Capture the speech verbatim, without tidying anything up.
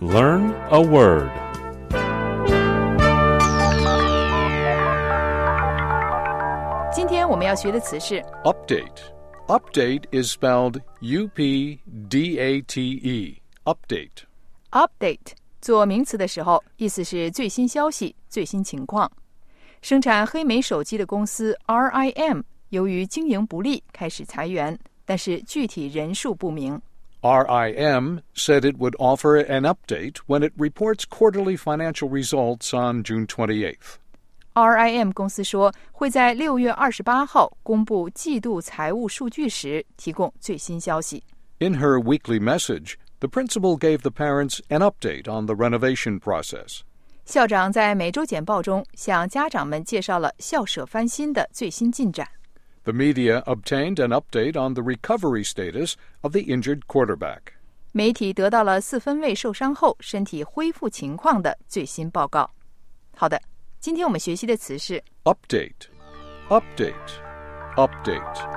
Learn a word. Today 今天我们要学的词是 Update. Update is spelled U P D A T E. Update. update 做名词的时候，意思是最新消息、最新情况。生产黑莓手机的公司 R I M 由于经营不利开始裁员，但是具体人数不明。 R I M said it would offer an update when it reports quarterly financial results on June twenty-eighth. R I M 公司说会在六月二十八号公布季度财务数据时提供最新消息。 In her weekly message, the principal gave the parents an update on the renovation process. 校长在每周简报中向家长们介绍了校舍翻新的最新进展。 The media obtained an update on the recovery status of the injured quarterback. 媒体得到了四分卫受伤后身体恢复情况的最新报告。好的，今天我们学习的词是 Update. Update. Update.